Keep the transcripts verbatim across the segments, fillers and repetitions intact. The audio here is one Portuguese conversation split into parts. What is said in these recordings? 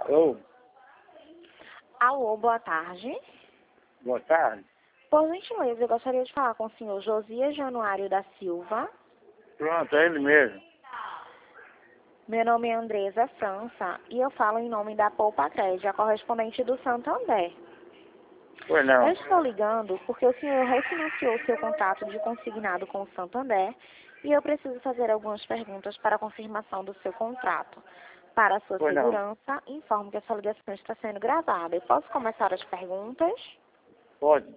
Ô, Alô, boa tarde. boa tarde. Por gentileza, eu gostaria de falar com o senhor Josias Januário da Silva. Pronto, é ele mesmo. Meu nome é Andresa França e eu falo em nome da Poupa Crédito, a correspondente do Santander. Pois não. Eu estou ligando porque o senhor refinanciou seu contrato de consignado com o Santander e eu preciso fazer algumas perguntas para a confirmação do seu contrato. Para a sua Pois não. segurança, informo que essa ligação está sendo gravada. Eu posso começar as perguntas? Pode.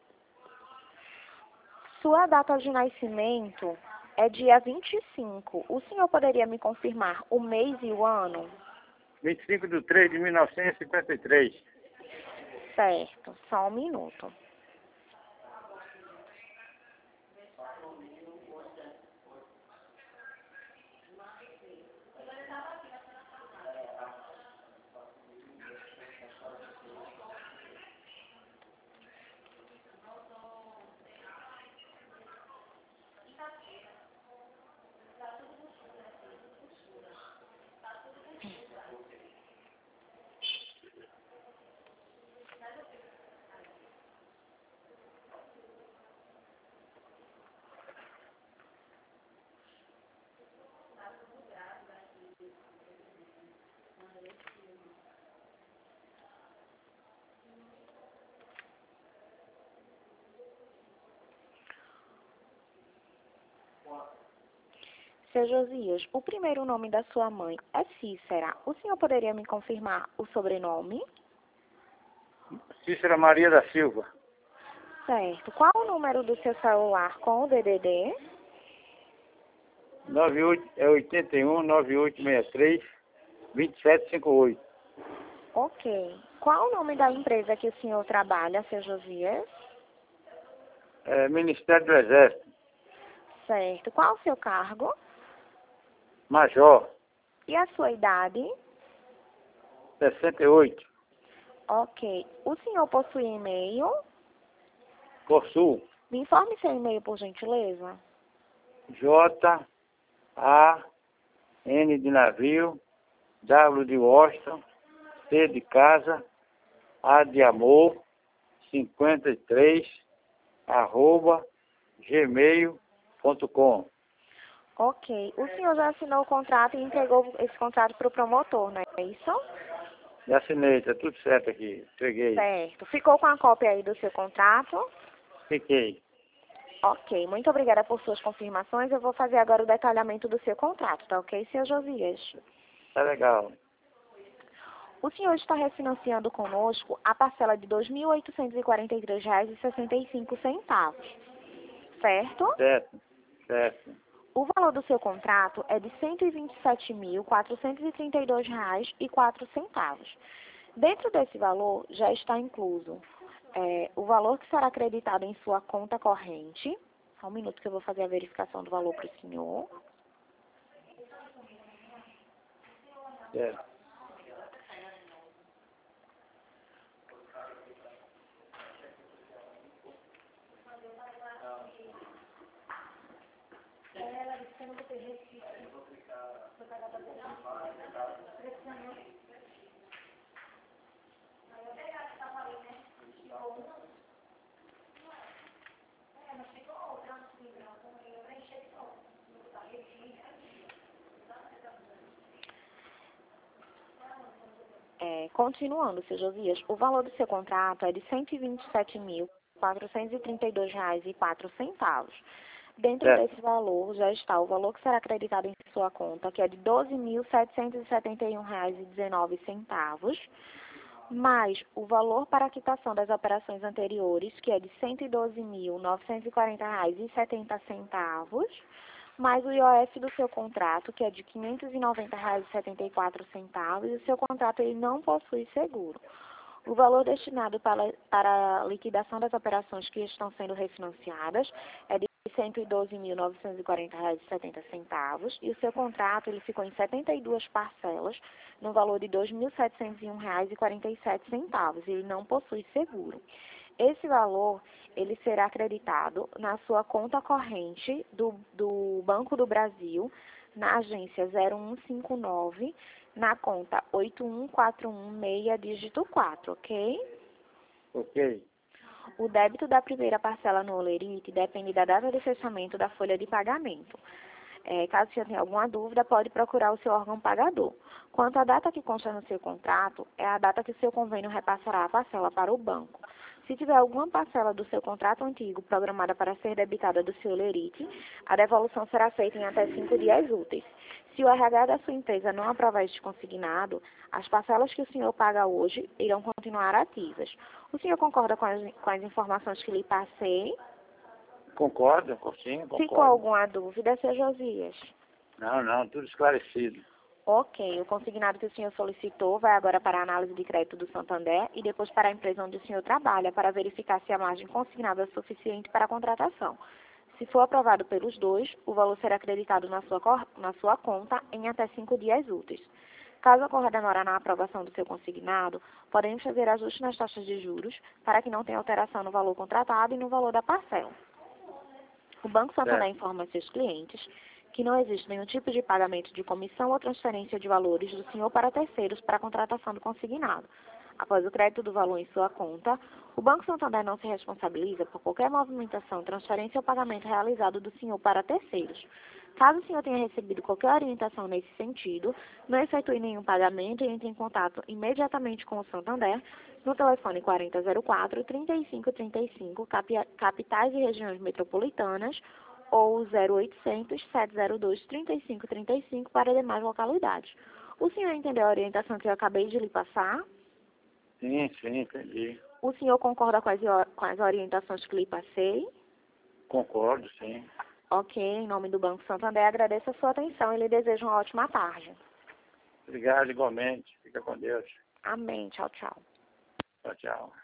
Sua data de nascimento é dia vinte e cinco. O senhor poderia me confirmar o mês e o ano? vinte e cinco de três de mil novecentos e cinquenta e três. Certo, só um minuto. Seu Josias, o primeiro nome da sua mãe é Cícera. O senhor poderia me confirmar o sobrenome? Cícera Maria da Silva. Certo. Qual o número do seu celular com o D D D? noventa e oito, é oitenta e um, noventa e oito, sessenta e três, vinte e sete, cinquenta e oito. Ok. Qual o nome da empresa que o senhor trabalha, seu Josias? É, Ministério do Exército. Certo. Qual o seu cargo? Major. E a sua idade? sessenta e oito. Ok. O senhor possui e-mail? Possuo. Me informe seu e-mail, por gentileza. J. A. N de navio. W de Washington. C de casa. A de amor. cinquenta e três. Arroba. Gmail ponto com. Ok. O senhor já assinou o contrato e entregou esse contrato para o promotor, não é isso? Já assinei, tá tudo certo aqui. Entreguei. Certo. Ficou com a cópia aí do seu contrato? Fiquei. Ok. Muito obrigada por suas confirmações. Eu vou fazer agora o detalhamento do seu contrato, tá ok, seu Josias? Tá legal. O senhor está refinanciando conosco a parcela de dois mil oitocentos e quarenta e três reais e sessenta e cinco centavos, certo? Certo. Certo. O valor do seu contrato é de cento e vinte e sete mil, quatrocentos e trinta e dois reais e quatro centavos. Dentro desse valor já está incluso é, o valor que será acreditado em sua conta corrente. Só um minuto que eu vou fazer a verificação do valor para o senhor. Certo. É, continuando, seu Josias, o valor do seu contrato é de cento e vinte e sete mil, quatrocentos e trinta e dois reais e quatro centavos. Dentro Certo. desse valor já está o valor que será acreditado em sua conta, que é de doze mil, setecentos e setenta e um reais e dezenove centavos, mais o valor para a quitação das operações anteriores, que é de cento e doze mil, novecentos e quarenta reais e setenta centavos, mais o I O F do seu contrato, que é de quinhentos e noventa reais e setenta e quatro centavos, e o seu contrato ele não possui seguro. O valor destinado para, para a liquidação das operações que estão sendo refinanciadas é de cento e doze mil, novecentos e quarenta reais e setenta centavos, e o seu contrato ele ficou em setenta e duas parcelas, no valor de dois mil setecentos e um reais e quarenta e sete centavos, e ele não possui seguro. Esse valor, ele será acreditado na sua conta corrente do, do Banco do Brasil, na agência zero um cinco nove, na conta oito um quatro um seis, dígito quatro, ok? Ok. O débito da primeira parcela no Olerite depende da data de fechamento da folha de pagamento. É, caso você tenha alguma dúvida, pode procurar o seu órgão pagador. Quanto à data que consta no seu contrato, é a data que o seu convênio repassará a parcela para o banco. Se tiver alguma parcela do seu contrato antigo programada para ser debitada do seu Olerite, a devolução será feita em até cinco dias úteis. Se o R H da sua empresa não aprovar este consignado, as parcelas que o senhor paga hoje irão continuar ativas. O senhor concorda com as, com as informações que lhe passei? Concordo, sim, concordo. Ficou alguma dúvida, seu Josias? Não, não, tudo esclarecido. Ok, o consignado que o senhor solicitou vai agora para a análise de crédito do Santander e depois para a empresa onde o senhor trabalha para verificar se a margem consignada é suficiente para a contratação. Se for aprovado pelos dois, o valor será acreditado na sua, na sua conta em até cinco dias úteis. Caso ocorra demora na aprovação do seu consignado, podemos fazer ajustes nas taxas de juros para que não tenha alteração no valor contratado e no valor da parcela. O Banco Santander Certo. informa a seus clientes que não existe nenhum tipo de pagamento de comissão ou transferência de valores do senhor para terceiros para a contratação do consignado. Após o crédito do valor em sua conta, o Banco Santander não se responsabiliza por qualquer movimentação, transferência ou pagamento realizado do senhor para terceiros. Caso o senhor tenha recebido qualquer orientação nesse sentido, não efetue nenhum pagamento e entre em contato imediatamente com o Santander no telefone quarenta zero quatro, trinta e cinco trinta e cinco, capitais e regiões metropolitanas, ou zero oitocentos, sete zero dois, trinta e cinco trinta e cinco para demais localidades. O senhor entendeu a orientação que eu acabei de lhe passar? Sim, sim, entendi. O senhor concorda com as, com as orientações que lhe passei? Concordo, sim. Ok, em nome do Banco Santander, agradeço a sua atenção e lhe desejo uma ótima tarde. Obrigado igualmente. Fica com Deus. Amém. Tchau, tchau. Tchau, tchau.